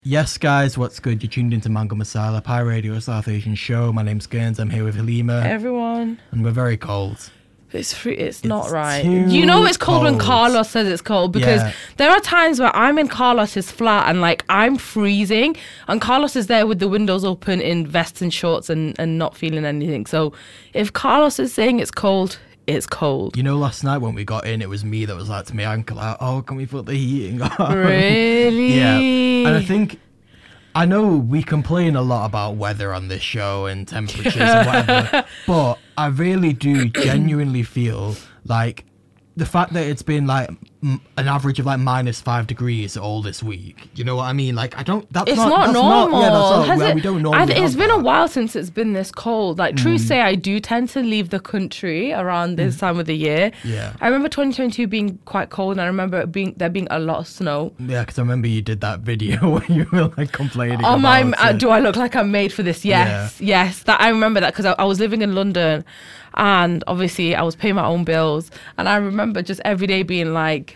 Yes, guys, what's good? You're tuned into Mango Masala, Pi Radio, a South Asian show. My name's Gerns. I'm here with Halima. Everyone. And we're very cold. It's not right. too You know it's cold when cold. Carlos says it's cold because Yeah. there are times where I'm in Carlos's flat and like I'm freezing and Carlos is there with the windows open in vests and shorts and not feeling anything. So if Carlos is saying it's cold, it's cold. You know, last night when we got in, it was me that was like to my ankle, like, oh, can we put the heating on? Really? Yeah. And I think, I know we complain a lot about weather on this show and temperatures and whatever, but I really do genuinely feel like the fact that it's been like an average of like -5 degrees all this week. You know what I mean? Like, I don't, It's not normal. We don't normally It's have been a that. while since it's been this cold. Like, true say, I do tend to leave the country around this time of the year. Yeah. I remember 2022 being quite cold, and I remember there being a lot of snow. Yeah, because I remember you did that video where you were like complaining Oh my! about it. Do I look like I'm made for this? Yes, yes. That I remember that because I was living in London, and obviously I was paying my own bills, and I remember just every day being like,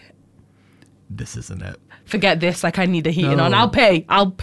This isn't it. forget this, like I need the heating No. on. I'll pay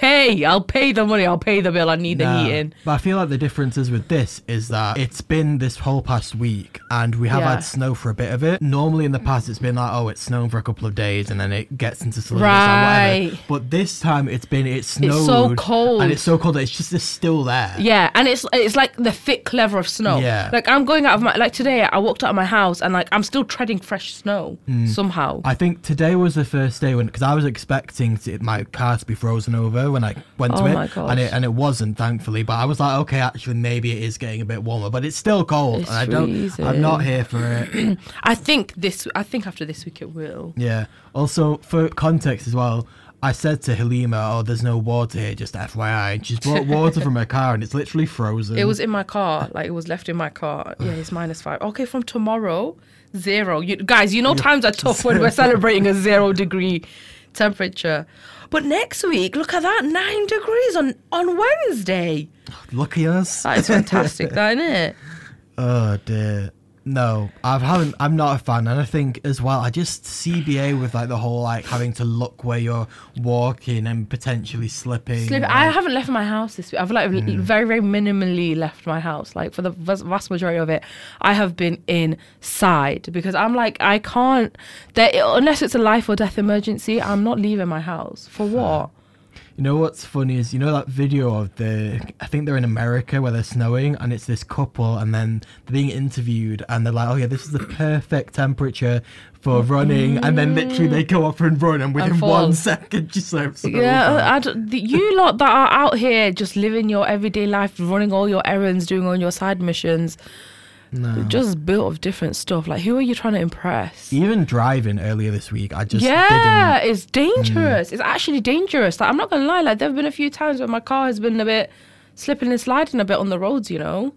the money, I'll pay the bill, I need the Nah. heating. But I feel like the difference is with this is that it's been this whole past week and we have Yeah. had snow for a bit of it. Normally in the past it's been like, oh, it's snowing for a couple of days and then it gets into solidified Right. whatever. But this time it snowed. so cold. And it's so cold that it's still there. Yeah, and it's like the thick level of snow. Yeah. Like I'm going out of my, like today I walked out of my house and like I'm still treading fresh snow somehow. I think today was the first day because I was expecting my car to be frozen over when I went to Oh it, my gosh. and it wasn't, thankfully. But I was like, okay, actually, maybe it is getting a bit warmer, but it's still cold. It's and I'm freezing. not here for it. I think after this week it will. Yeah. Also, for context as well, I said to Halima, "Oh, there's no water here, just FYI." And she's brought water from her car, and it's literally frozen. It was in my car, like it was left in my car. Yeah, it's -5. Okay, from tomorrow, 0. Guys, you know times are tough when we're celebrating a 0 degree temperature. But next week, look at that, 9 degrees on Wednesday. Lucky us. That is fantastic, that, isn't it? Oh dear. No, I'm not a fan, and I think as well, I just CBA with like the whole like having to look where you're walking and potentially slipping. I haven't left my house this week. I've like very, very minimally left my house. Like for the vast majority of it, I have been inside because I'm like, I can't, unless it's a life or death emergency, I'm not leaving my house. For what? You know what's funny is, you know that video of I think they're in America where they're snowing and it's this couple and then they're being interviewed and they're like, oh yeah, this is the perfect temperature for running, and then literally they go up and run and within fall. 1 second just slips over. Yeah, you lot that are out here just living your everyday life, running all your errands, doing all your side missions, just built of different stuff. Like, who are you trying to impress? Even driving earlier this week, I just Yeah, it's dangerous. It's actually dangerous. Like, I'm not gonna lie. Like, there have been a few times where my car has been a bit slipping and sliding a bit on the roads. You know,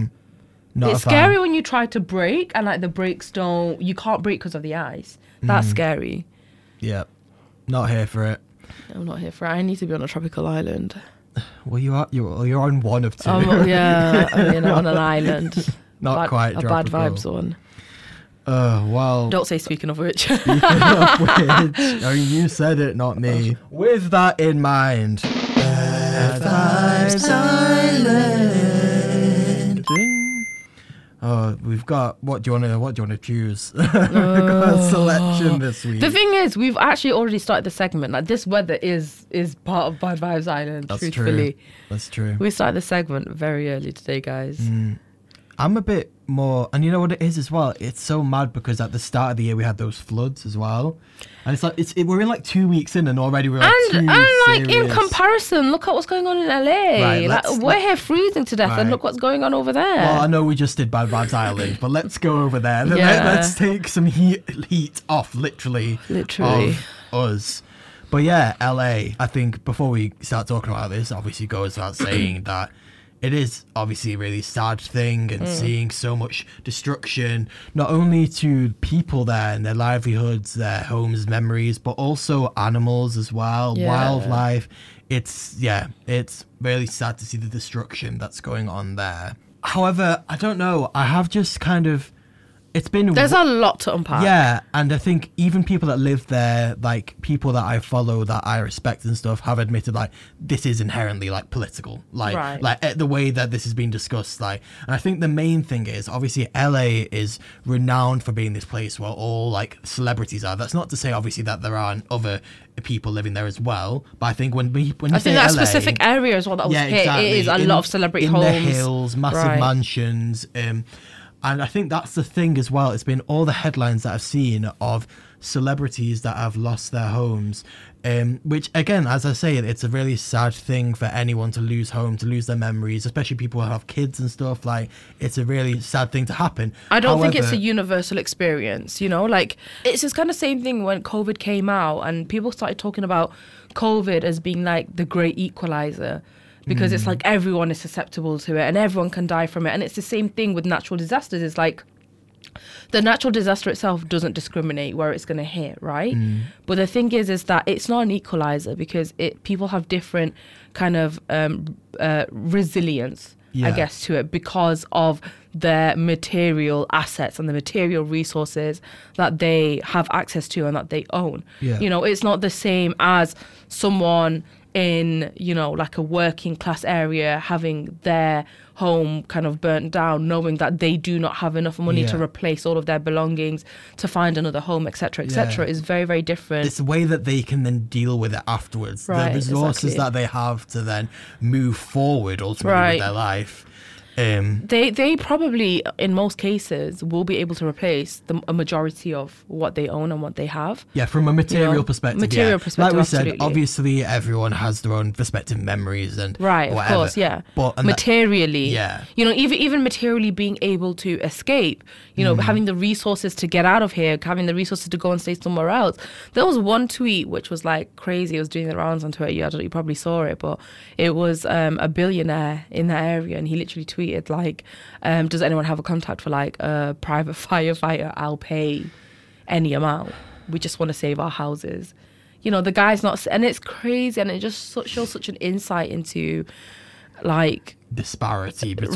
not it's a fan. scary when you try to brake and like the brakes you can't brake because of the ice. That's scary. Yeah, not here for it. I'm not here for it. I need to be on a tropical island. Well, you're on one of two. Yeah, I mean, on an island. Not quite a bad tropical. vibes one. Well. Don't say speaking of which. Speaking of which, I mean, you said it, not me. With that in mind, Bad Vibes Island. Ding. Oh, we've got. What do you want to choose? We've got a selection this week. The thing is, we've actually already started the segment. Like, this weather is part of Bad Vibes Island. That's truthfully. true. That's true. We started the segment very early today, guys. I'm a bit more, and you know what it is as well? It's so mad because at the start of the year we had those floods as well, and it's like we're in like 2 weeks in and already we're like And like in serious- comparison, look at what's going on in LA. Right, like we're here freezing to death, right. and look what's going on over there. Well, I know we just did Bad Vibes Island, but let's go over there. Yeah. Let's take some heat off, literally, of us. But yeah, LA. I think before we start talking about this, obviously goes without saying that it is obviously a really sad thing, and seeing so much destruction, not only to people there and their livelihoods, their homes, memories, but also animals as well, Yeah. wildlife. It's really sad to see the destruction that's going on there. However, I don't know. I have just kind of There's a lot to unpack. Yeah, and I think even people that live there, like people that I follow that I respect and stuff, have admitted like this is inherently like political, like the way that this has been discussed. Like, and I think the main thing is obviously LA is renowned for being this place where all like celebrities are. That's not to say obviously that there aren't other people living there as well, but I think when you I say think that LA, specific area is what that was hit. Exactly. It is a lot of celebrity homes, in the hills, massive mansions. And I think that's the thing as well. It's been all the headlines that I've seen of celebrities that have lost their homes, which, again, as I say, it's a really sad thing for anyone to lose home, to lose their memories, especially people who have kids and stuff. Like, it's a really sad thing to happen. I don't think it's a universal experience, you know? Like, it's this kind of same thing when COVID came out and people started talking about COVID as being like the great equalizer. Because it's like everyone is susceptible to it and everyone can die from it. And it's the same thing with natural disasters. It's like the natural disaster itself doesn't discriminate where it's going to hit, right? But the thing is that it's not an equalizer because people have different kind of resilience, I guess, to it because of their material assets and the material resources that they have access to and that they own. Yeah. You know, it's not the same as someone in, you know, like a working class area having their home kind of burnt down, knowing that they do not have enough money to replace all of their belongings, to find another home, etc., etc., is very, very different. It's the way that they can then deal with it afterwards. Right, the resources that they have to then move forward ultimately with their life. They probably, in most cases, will be able to replace a majority of what they own and what they have. Yeah, from a material perspective. Like we absolutely. said, obviously everyone has their own respective memories and whatever. Of course, yeah. But materially, you know, even materially being able to escape, you know, having the resources to get out of here, having the resources to go and stay somewhere else. There was one tweet which was like crazy. It was doing the rounds on Twitter. You probably saw it, but it was a billionaire in that area, and he literally tweeted like, does anyone have a contact for like a private firefighter? I'll pay any amount. We just want to save our houses. You know, the guy's not, and it's crazy, and it just shows such an insight into like disparity between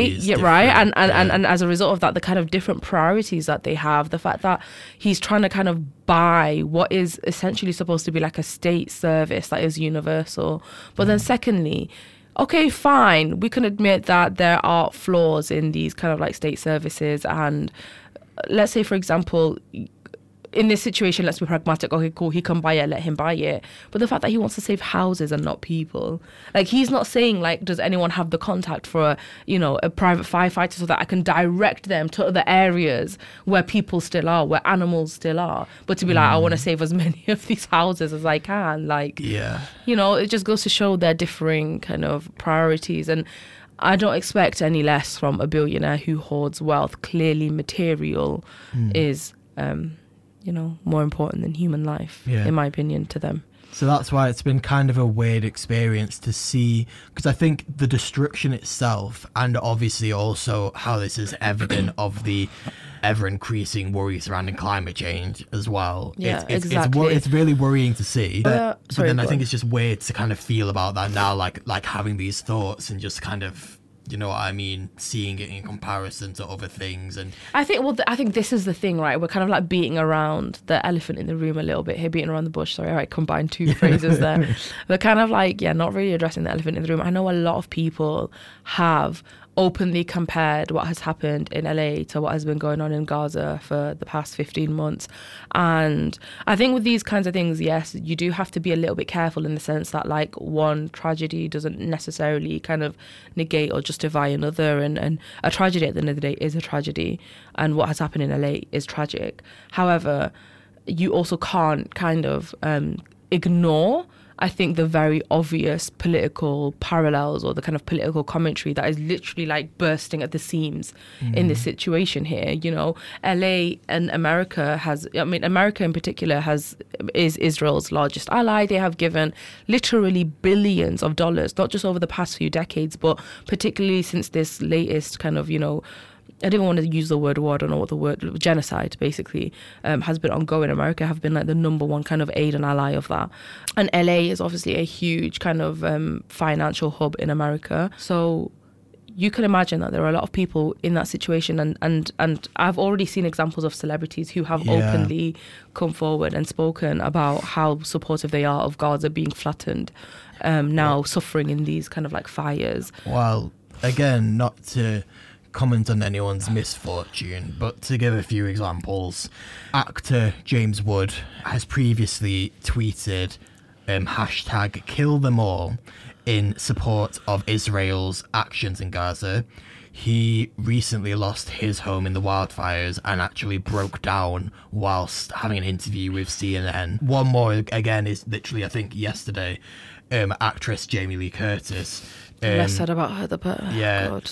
and as a result of that, the kind of different priorities that they have, the fact that he's trying to kind of buy what is essentially supposed to be like a state service that is universal, but then secondly, okay, fine, we can admit that there are flaws in these kind of like state services, and let's say, for example, in this situation, let's be pragmatic. Okay, cool, he can buy it, let him buy it. But the fact that he wants to save houses and not people, like, he's not saying like, does anyone have the contact for a private firefighter so that I can direct them to other areas where people still are, where animals still are, but to be like, I want to save as many of these houses as I can. Like, you know, it just goes to show their differing kind of priorities. And I don't expect any less from a billionaire who hoards wealth. Clearly material is more important than human life, in my opinion, to them. So that's why it's been kind of a weird experience to see, because I think the destruction itself, and obviously also how this is evident of the ever-increasing worry surrounding climate change as well. Yeah, exactly. It's really worrying to see. But then I think on. it's just weird to kind of feel about that now, like having these thoughts and just kind of, you know what I mean, seeing it in comparison to other things. And I think this is the thing, right? We're kind of like beating around the elephant in the room a little bit here, beating around the bush. Sorry, I combined two phrases there. We're kind of like, not really addressing the elephant in the room. I know a lot of people have openly compared what has happened in LA to what has been going on in Gaza for the past 15 months. And I think with these kinds of things, yes, you do have to be a little bit careful in the sense that like one tragedy doesn't necessarily kind of negate or justify another. And a tragedy at the end of the day is a tragedy. And what has happened in LA is tragic. However, you also can't kind of ignore, I think, the very obvious political parallels or the kind of political commentary that is literally like bursting at the seams in this situation here. You know, LA and America America in particular is Israel's largest ally. They have given literally billions of dollars, not just over the past few decades, but particularly since this latest kind of, I didn't want to use the word war, I don't know what the word, genocide basically, has been ongoing. America have been like the number one kind of aid and ally of that. And LA is obviously a huge kind of financial hub in America. So you can imagine that there are a lot of people in that situation, and I've already seen examples of celebrities who have openly come forward and spoken about how supportive they are of Gaza being flattened, now suffering in these kind of like fires. Well, again, not to comment on anyone's misfortune, but to give a few examples, actor James Wood has previously tweeted hashtag kill them all in support of Israel's actions in Gaza. He recently lost his home in the wildfires and actually broke down whilst having an interview with CNN. One more, again, is literally, I think, yesterday, actress Jamie Lee Curtis. Less said about her, the better. Yeah, God.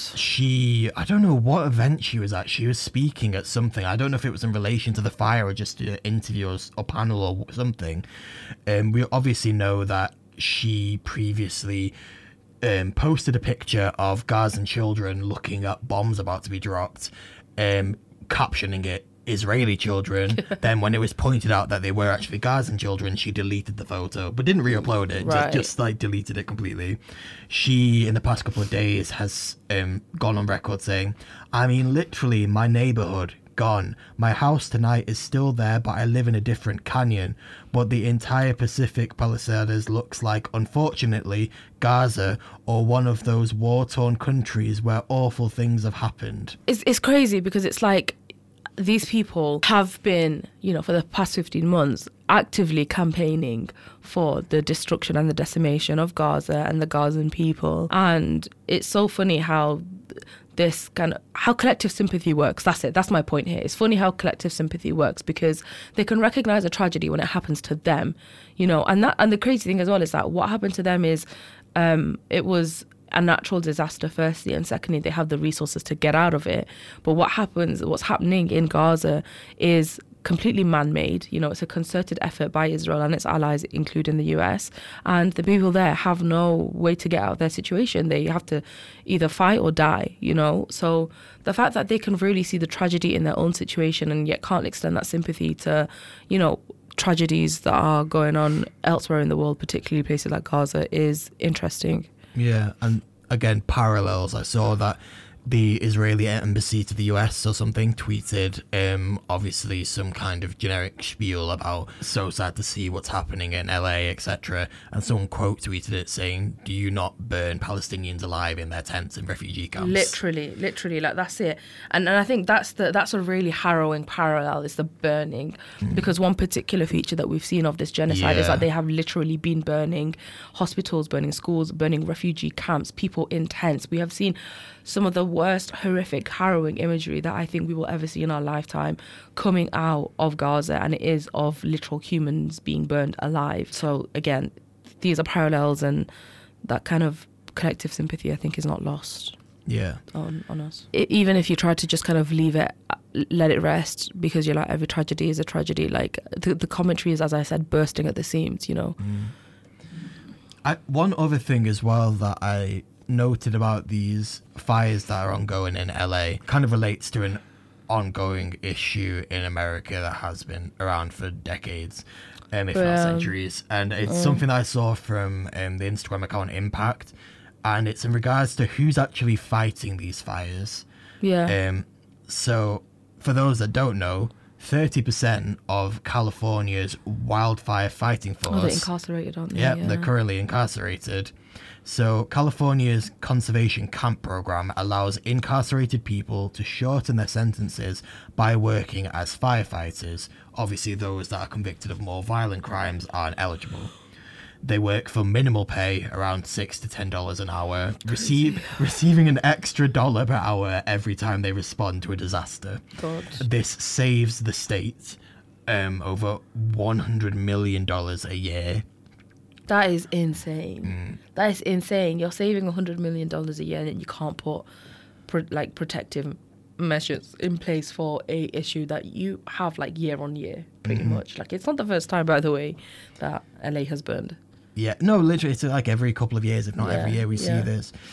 I don't know what event she was at. She was speaking at something. I don't know if it was in relation to the fire or just an interview or panel or something. We obviously know that she previously posted a picture of Gazan children looking at bombs about to be dropped, captioning it Israeli children. Then when it was pointed out that they were actually Gazan children, she deleted the photo, but didn't re-upload it. Right. Just like deleted it completely. She, in the past couple of days, has gone on record saying, I mean, literally, my neighborhood gone. My house tonight is still there, but I live in a different canyon. But the entire Pacific Palisades looks like, unfortunately, Gaza or one of those war-torn countries where awful things have happened. It's crazy because it's like these people have been, you know, for the past 15 months, actively campaigning for the destruction and the decimation of Gaza and the Gazan people. And it's so funny how this kind of, how collective sympathy works. That's it. That's my point here. It's funny how collective sympathy works because they can recognize a tragedy when it happens to them, you know, and the crazy thing as well is that what happened to them is it was a natural disaster firstly, and secondly they have the resources to get out of it. But what's happening in Gaza is completely man-made. You know, it's a concerted effort by Israel and its allies, including the US, and the people there have no way to get out of their situation. They have to either fight or die, you know. So the fact that they can really see the tragedy in their own situation and yet can't extend that sympathy to, you know, tragedies that are going on elsewhere in the world, particularly places like Gaza, is interesting. Yeah, and again, parallels. I saw that the Israeli embassy to the US or something tweeted obviously some kind of generic spiel about so sad to see what's happening in LA, etc. And someone quote tweeted it saying, do you not burn Palestinians alive in their tents in refugee camps? Literally, like that's it. And I think that's a really harrowing parallel, is the burning. Because one particular feature that we've seen of this genocide is that they have literally been burning hospitals, burning schools, burning refugee camps, people in tents. We have seen some of the worst, horrific, harrowing imagery that I think we will ever see in our lifetime coming out of Gaza, and it is of literal humans being burned alive. So again, these are parallels, and that kind of collective sympathy I think is not lost on us. Even if you try to just kind of leave it, let it rest, because you're like, every tragedy is a tragedy, like the commentary is, as I said, bursting at the seams, you know. One other thing as well that I noted about these fires that are ongoing in LA kind of relates to an ongoing issue in America that has been around for decades, if not centuries, and it's something that I saw from the Instagram account Impact, and it's in regards to who's actually fighting these fires. So for those that don't know, 30% of California's wildfire fighting force, they're incarcerated, aren't they? Yeah, they're currently incarcerated. So California's conservation camp program allows incarcerated people to shorten their sentences by working as firefighters. Obviously, those that are convicted of more violent crimes aren't eligible. They work for minimal pay, around $6 to $10 an hour, receiving an extra $1 per hour every time they respond to a disaster. God. This saves the state over $100 million a year. That is insane. That is insane. You're saving $100 million a year and you can't put protective measures in place for a issue that you have like year on year, pretty much. Like, it's not the first time, by the way, that LA has burned. Yeah, no, literally, it's like every couple of years, if not every year, we see this.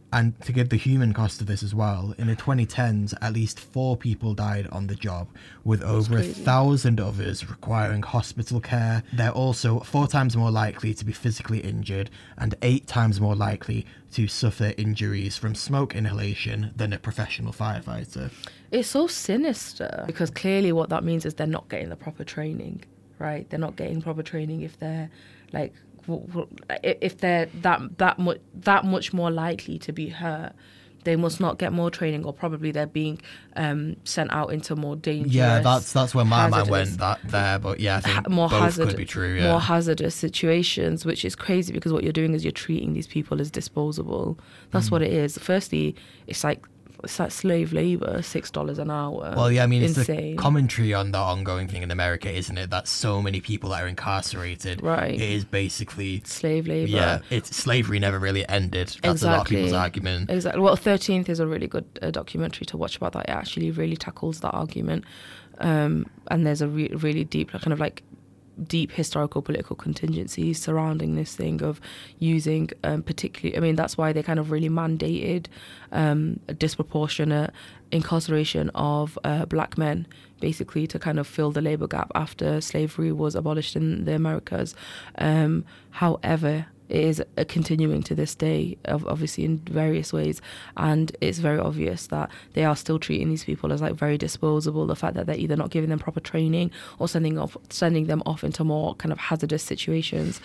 And to give the human cost of this as well, in the 2010s, at least 4 people died on the job, with over 1,000 others requiring hospital care. They're also 4 times more likely to be physically injured and 8 times more likely to suffer injuries from smoke inhalation than a professional firefighter. It's so sinister, because clearly what that means is they're not getting the proper training, right? They're not getting proper training if they're like, if they're that much more likely to be hurt. They must not get more training, or probably they're being sent out into more dangerous. Yeah, that's where my mind went there. But yeah, I think both could be true. Yeah. More hazardous situations, which is crazy, because what you're doing is you're treating these people as disposable. That's what it is. Firstly, it's like slave labor, $6 an hour. Well, yeah, I mean, insane. It's the commentary on the ongoing thing in America, isn't it? That so many people that are incarcerated. Right. It is basically slave labor. Yeah, slavery never really ended. That's a lot of people's argument. Exactly. Well, 13th is a really good documentary to watch about that. It actually really tackles that argument. And there's a really deep, kind of like deep historical political contingencies surrounding this thing of using particularly, I mean, that's why they kind of really mandated a disproportionate incarceration of black men, basically to kind of fill the labor gap after slavery was abolished in the Americas. However, it is continuing to this day, obviously in various ways, and it's very obvious that they are still treating these people as like very disposable. The fact that they're either not giving them proper training or sending them off into more kind of hazardous situations.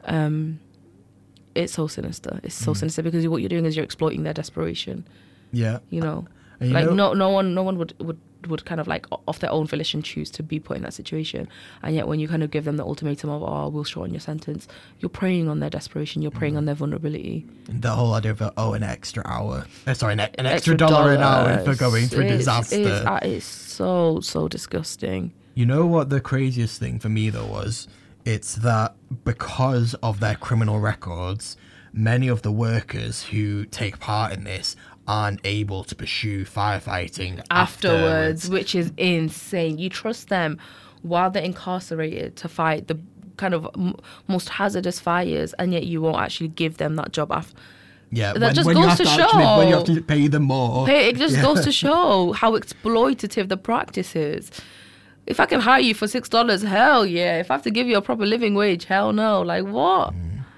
It's so sinister. It's so sinister, because what you're doing is you're exploiting their desperation. Yeah, like no one would kind of like off their own volition choose to be put in that situation, and yet when you kind of give them the ultimatum of, oh, we'll shorten your sentence, you're preying on their desperation, you're preying on their vulnerability. The whole idea of an extra hour, an extra dollar an hour for going through disaster. It's so disgusting. You know what the craziest thing for me though was? It's that because of their criminal records, many of the workers who take part in this aren't able to pursue firefighting afterwards, which is insane. You trust them while they're incarcerated to fight the kind of most hazardous fires, and yet you won't actually give them that job after. Yeah, that just goes to show when you have to pay them more. It just goes to show how exploitative the practice is. If I can hire you for $6, hell yeah. If I have to give you a proper living wage, hell no. Like, what?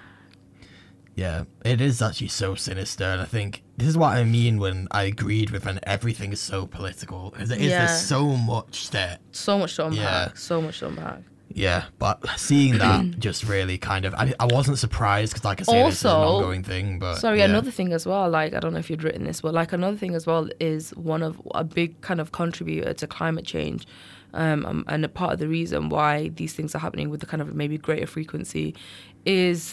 Yeah, it is actually so sinister, and I think this is what I mean when I agreed with when everything is so political, because there's so much there. So much to unpack. Yeah, but seeing that just really kind of, I wasn't surprised, because like I say, this is an ongoing thing, but... Another thing as well, like, I don't know if you'd written this, but like another thing as well is one of a big kind of contributor to climate change. And a part of the reason why these things are happening with the kind of maybe greater frequency is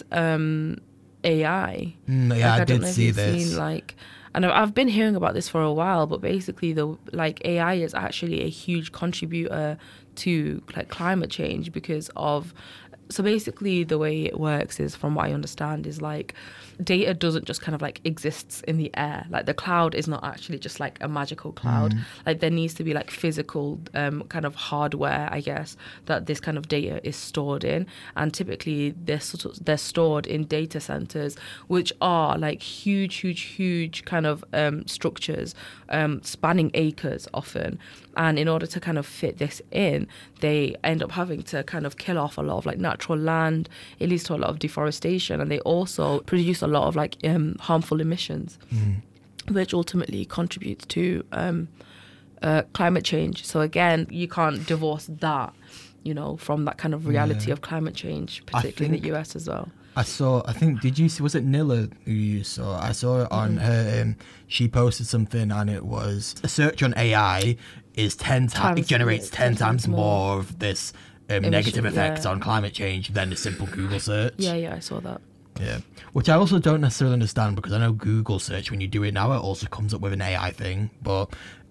AI. I did see this. And I've been hearing about this for a while, but basically AI is actually a huge contributor to like climate change because of. So basically the way it works is, from what I understand, is like data doesn't just kind of like exists in the air. Like the cloud is not actually just like a magical cloud. Like there needs to be like physical kind of hardware, I guess, that this kind of data is stored in. And typically they're stored in data centers, which are like huge kind of structures spanning acres often. And in order to kind of fit this in, they end up having to kind of kill off a lot of like natural land. It leads to a lot of deforestation, and they also produce a lot of like harmful emissions, which ultimately contributes to climate change. So again, you can't divorce that, from that kind of reality of climate change, particularly in the US as well. Did you see, was it Nilla who you saw? I saw it on her, she posted something, and it was a search on AI is 10 times, it generates 10 times more of this negative effects on climate change than a simple Google search. Yeah, I saw that. Yeah, which I also don't necessarily understand, because I know Google search, when you do it now, it also comes up with an AI thing. But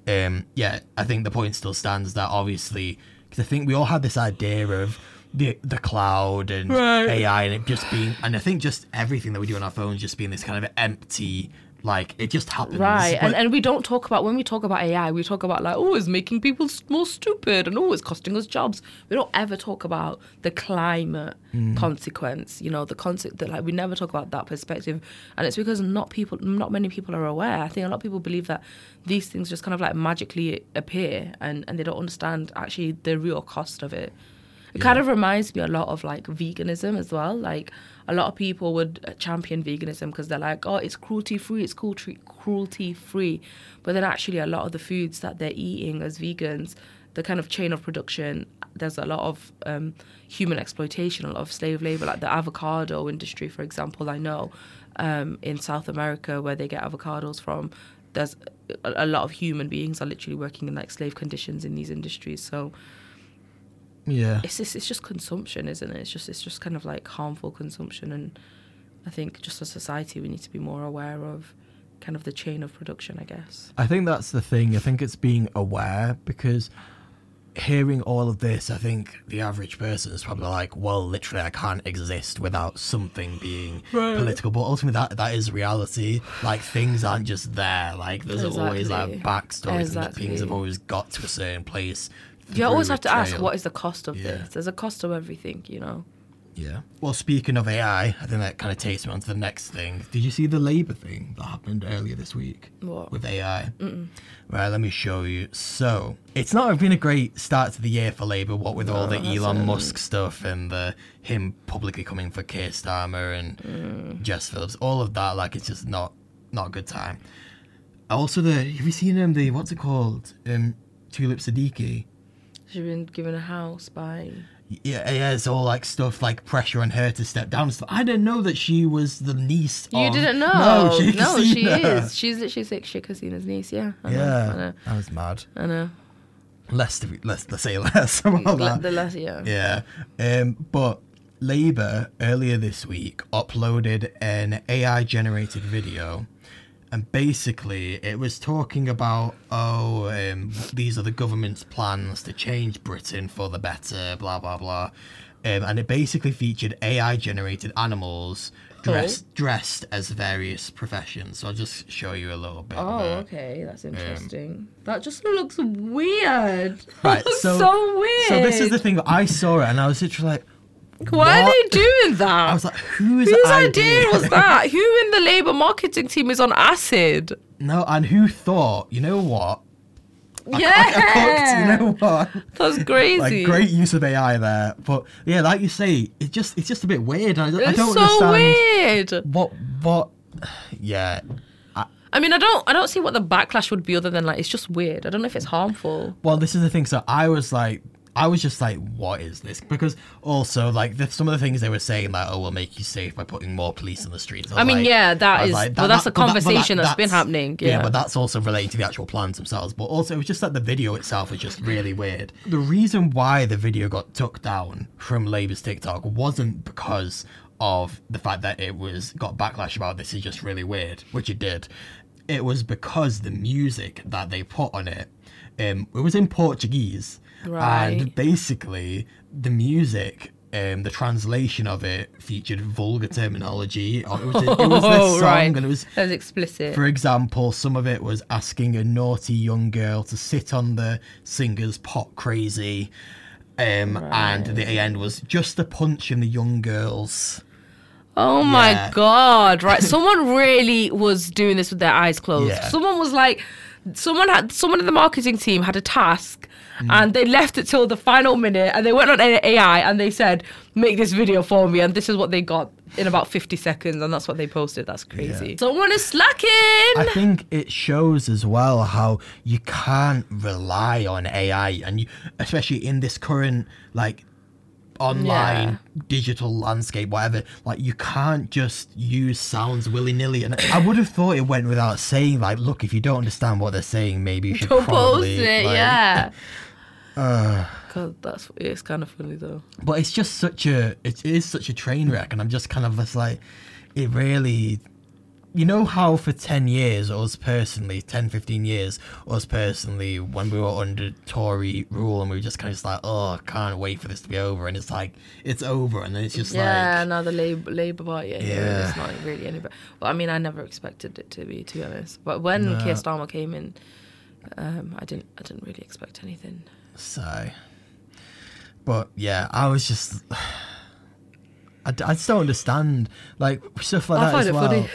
I think the point still stands that obviously, because I think we all had this idea of the cloud and AI and it just being, and I think just everything that we do on our phones just being this kind of empty Like, it just happens. Right, and we don't talk about, when we talk about AI, we talk about like, oh, it's making people more stupid, and oh, it's costing us jobs. We don't ever talk about the climate consequence, you know, the concept that, like, we never talk about that perspective. And it's because not many people are aware. I think a lot of people believe that these things just kind of like magically appear, and they don't understand actually the real cost of it. It kind of reminds me a lot of like veganism as well. Like, a lot of people would champion veganism because they're like, oh, it's cruelty-free, it's cruelty-free. But then actually a lot of the foods that they're eating as vegans, the kind of chain of production, there's a lot of human exploitation, a lot of slave labor, like the avocado industry, for example. I know in South America, where they get avocados from, there's a lot of human beings are literally working in like slave conditions in these industries. So yeah, it's just consumption, isn't it? It's just kind of like harmful consumption. And I think just as a society, we need to be more aware of kind of the chain of production, I guess. I think that's the thing. I think it's being aware, because hearing all of this, I think the average person is probably like, well, literally, I can't exist without something being political. But ultimately, that is reality. Like, things aren't just there. Like, there's always like backstories, and things have always got to a certain place. You always have to ask, what is the cost of this? There's a cost of everything, you know? Yeah. Well, speaking of AI, I think that kind of takes me on to the next thing. Did you see the Labour thing that happened earlier this week? What? With AI? Right, let me show you. So, it's not been a great start to the year for Labour, what with all the Elon Musk stuff and him publicly coming for Keir Starmer and Jess Phillips. All of that, like, it's just not a good time. Also, have you seen the, what's it called? Tulip Siddiqui. She's been given a house by... Yeah, it's all like stuff like pressure on her to step down and stuff. I didn't know that she was the niece. You didn't know? No, she is. She's literally Sheikh Hasina's niece. Yeah, I know. That was mad. I know. Let's say less about that. The less, yeah. Yeah. But Labour earlier this week uploaded an AI generated video. And basically, it was talking about, these are the government's plans to change Britain for the better, blah, blah, blah. And it basically featured AI-generated animals dressed as various professions. So I'll just show you a little bit. Oh, okay. That's interesting. That just looks weird. Right, so weird. So this is the thing. I saw it, and I was literally like, why are they doing that? I was like, whose idea was that? Who in the Labour marketing team is on acid? No, and who thought, you know what? Yeah. I cooked, you know what? That's crazy. Like, great use of AI there. But yeah, like you say, it's just a bit weird. I don't so understand. Weird. What? Yeah. I mean, I don't see what the backlash would be other than like, it's just weird. I don't know if it's harmful. Well, this is the thing. So I was just like, what is this? Because also, like, some of the things they were saying, like, oh, we'll make you safe by putting more police on the streets. I mean, that's a conversation that's been happening. Yeah, but that's also relating to the actual plans themselves. But also, it was just that the video itself was just really weird. The reason why the video got took down from Labour's TikTok wasn't because of the fact that it got backlash about this is just really weird, which it did. It was because the music that they put on it, it was in Portuguese. Right. And basically, the music, the translation of it featured vulgar terminology. It was this song, and it was explicit. For example, some of it was asking a naughty young girl to sit on the singer's pot crazy, and the end was just a punch in the young girl's. Oh my God! Right, someone really was doing this with their eyes closed. Yeah. Someone was like, someone in the marketing team had a task. And they left it till the final minute, and they went on AI and they said, make this video for me, and this is what they got in about 50 seconds, and that's what they posted. That's crazy. Yeah. Someone is slacking. I think it shows as well how you can't rely on AI, and especially in this current like online digital landscape, whatever, like, you can't just use sounds willy-nilly. And I would have thought it went without saying, like, look, if you don't understand what they're saying, maybe you should don't probably post it. like, Yeah. God, it's kind of funny though. But it's just it is such a train wreck, and I'm just kind of just like, it really, you know how for 10 years, 15 years, us personally, when we were under Tory rule and we were just kind of just like, oh, I can't wait for this to be over. And it's like, it's over. And then it's just now the Labour Party, it's not really any better. Well, I mean, I never expected it to be honest. But when Keir Starmer came in, I didn't really expect anything. So, but yeah, I was just... I just don't understand, like, stuff like that as well. I find it funny.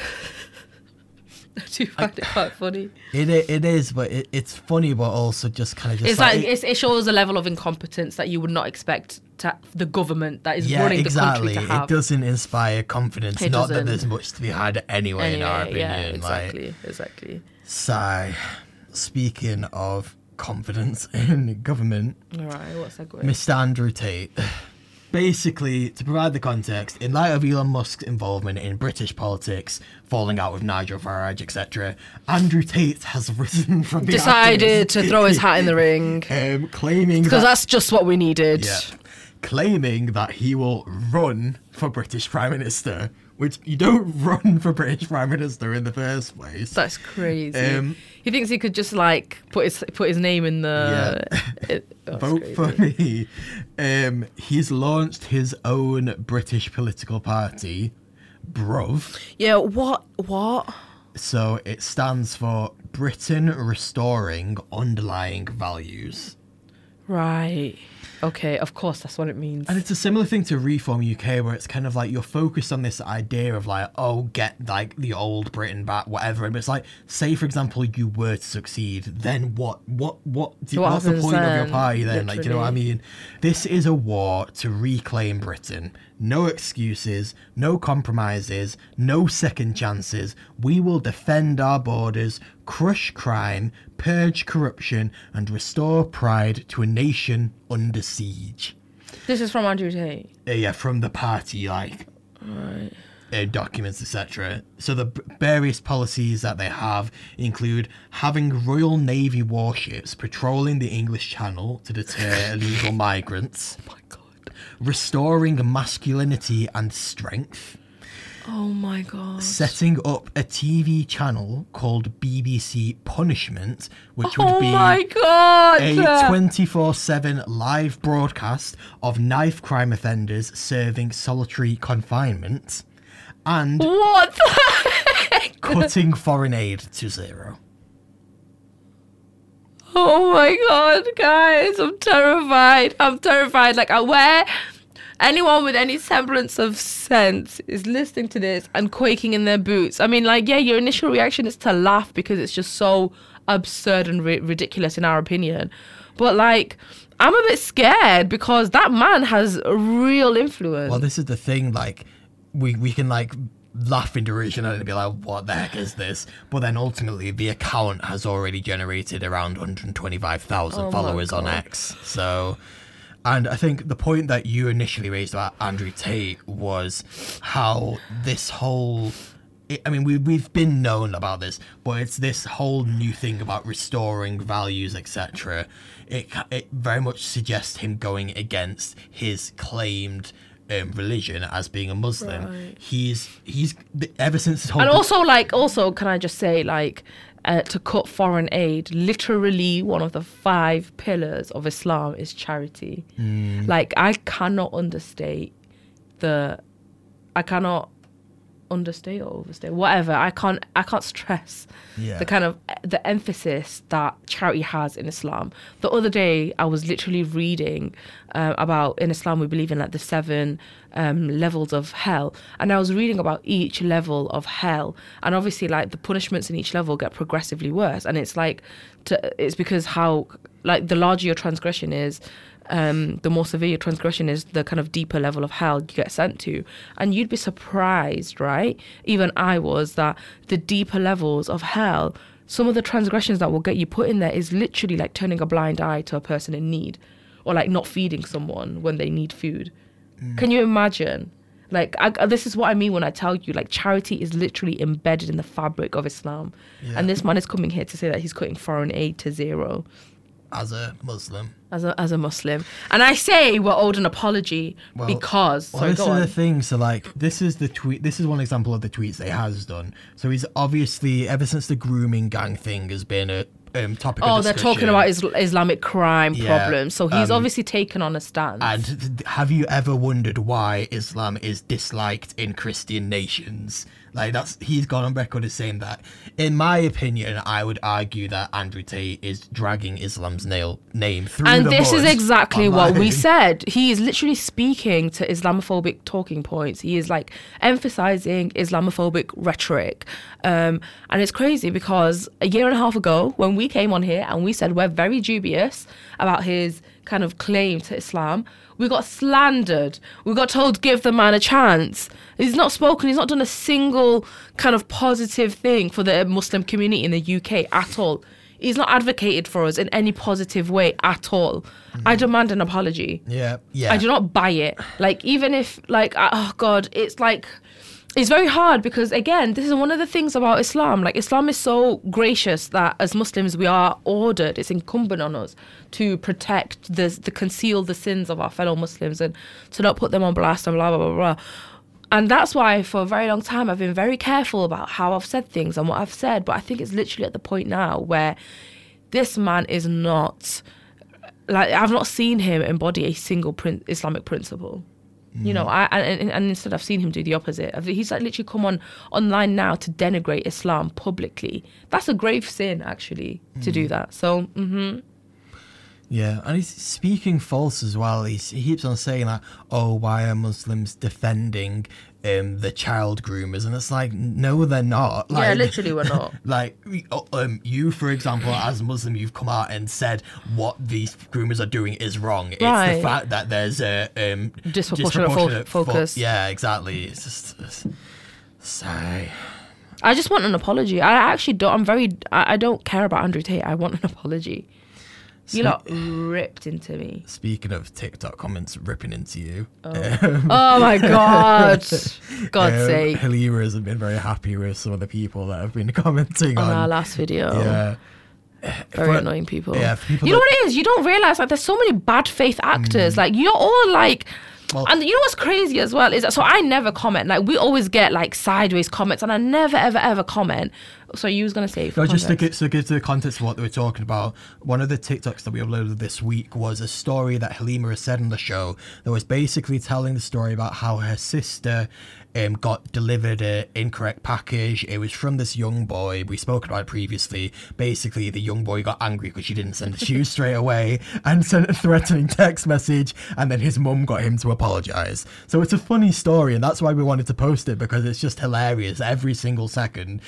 I do find it quite funny. It is, but it's funny, but also just kind of just... It shows a level of incompetence that you would not expect the government that is running the country to have. It doesn't inspire confidence. Not that there's much to be had anyway, in our opinion. Yeah, exactly. So, speaking of confidence in government... All right, what's that going? Mr. Andrew Tate... Basically, to provide the context, in light of Elon Musk's involvement in British politics, falling out with Nigel Farage, etc., Andrew Tate has risen from the decided to throw his hat in the ring, claiming because that's just what we needed. Yeah, claiming that he will run for British Prime Minister, which you don't run for British Prime Minister in the first place. That's crazy. He thinks he could just like put his name in the vote for me. He's launched his own British political party, BRUV. Yeah, what? So it stands for Britain Restoring Underlying Values. Right. Okay, of course, that's what it means. And it's a similar thing to Reform UK, where it's kind of like you're focused on this idea of like, oh, get like the old Britain back, whatever. And it's like, say for example, you were to succeed, then what's the point of your party then? Literally. Like, do you know what I mean? This is a war to reclaim Britain. No excuses, no compromises, no second chances. We will defend our borders, crush crime, purge corruption, and restore pride to a nation under siege. This is from Andrew Tate? Yeah, from the party, like, right. Documents, etc. So the various policies that they have include having Royal Navy warships patrolling the English Channel to deter illegal migrants. Oh my God. Restoring masculinity and strength. Oh my God. Setting up a TV channel called BBC Punishment, which would be my God. a 24/7 live broadcast of knife crime offenders serving solitary confinement. And what the heck? Cutting foreign aid to zero. Oh my God, guys, I'm terrified. Like, where anyone with any semblance of sense is listening to this and quaking in their boots. I mean, like, yeah, your initial reaction is to laugh because it's just so absurd and ridiculous in our opinion. But, like, I'm a bit scared because that man has a real influence. Well, this is the thing, like, we can, like, laugh in derision and be like, what the heck is this? But then ultimately the account has already generated around 125,000 followers on X. So, and I think the point that you initially raised about Andrew Tate was how this whole... I mean, we've been known about this, but it's this whole new thing about restoring values, etc. It very much suggests him going against his claimed religion as being a Muslim. Right. He's ever since his whole... And also, can I just say, like, to cut foreign aid, literally one of the 5 pillars of Islam is charity. Like, I cannot understate understate or overstate, whatever. I can't stress the kind of the emphasis that charity has in Islam. The other day I was literally reading about, in Islam we believe in like the 7 levels of hell, and I was reading about each level of hell, and obviously like the punishments in each level get progressively worse, and it's like it's because how, like, the larger your transgression is, the more severe your transgression is, the kind of deeper level of hell you get sent to. And you'd be surprised, right? Even I was, that the deeper levels of hell, some of the transgressions that will get you put in there is literally like turning a blind eye to a person in need, or like not feeding someone when they need food. Can you imagine? Like, this is what I mean when I tell you, like, charity is literally embedded in the fabric of Islam. And this man is coming here to say that he's cutting foreign aid to zero. as a Muslim. As a Muslim. And I say we're owed an apology because... Well, this is the thing. So, like, this is the tweet. This is one example of the tweets that he has done. So he's obviously, ever since the grooming gang thing has been a topic of discussion. They're talking about Islamic crime problems. So he's obviously taken on a stance. And have you ever wondered why Islam is disliked in Christian nations? Like, he's gone on record as saying that. In my opinion, I would argue that Andrew Tate is dragging Islam's name through the mud. And this is exactly what we said. He is literally speaking to Islamophobic talking points. He is like emphasizing Islamophobic rhetoric. And it's crazy because a year and a half ago, when we came on here and we said we're very dubious about his kind of claim to Islam, we got slandered. We got told, give the man a chance. He's not spoken. He's not done a single kind of positive thing for the Muslim community in the UK at all. He's not advocated for us in any positive way at all. I demand an apology. Yeah. I do not buy it. Like, even if, like, oh God, it's like... It's very hard because, again, this is one of the things about Islam. Like, Islam is so gracious that as Muslims, we are ordered, it's incumbent on us to protect, to conceal the sins of our fellow Muslims and to not put them on blast and blah, blah, blah, blah. And that's why for a very long time, I've been very careful about how I've said things and what I've said. But I think it's literally at the point now where this man is not, like, I've not seen him embody a single Islamic principle. You know, and instead I've seen him do the opposite. He's like literally come online now to denigrate Islam publicly. That's a grave sin, actually, to do that. So, Yeah, and he's speaking false as well. He keeps on saying that, why are Muslims defending the child groomers? And it's like, no, they're not. Like, yeah, literally we're not. Like, you, for example, as a Muslim, you've come out and said what these groomers are doing is wrong. It's the fact that there's a disproportionate focus. Yeah, exactly. It's just... Sigh. I just want an apology. I actually don't. I don't care about Andrew Tate. I want an apology. You lot ripped into me. Speaking of TikTok comments ripping into you. Oh my God. God's sake. Halima has been very happy with some of the people that have been commenting on our last video. Yeah. Very annoying people. Yeah, people you know what it is? You don't realise, like, there's so many bad faith actors. Like, you're all like... and you know what's crazy as well is that, so I never comment. Like, we always get like sideways comments, and I never ever comment. So you was gonna say? No, just to get to the context of what they were talking about. One of the TikToks that we uploaded this week was a story that Halima has said on the show that was basically telling the story about how her sister got delivered an incorrect package. It was from this young boy. We spoke about it previously. Basically, the young boy got angry because she didn't send the shoes straight away and sent a threatening text message, and then his mum got him to apologise. So it's a funny story, and that's why we wanted to post it, because it's just hilarious. Every single second,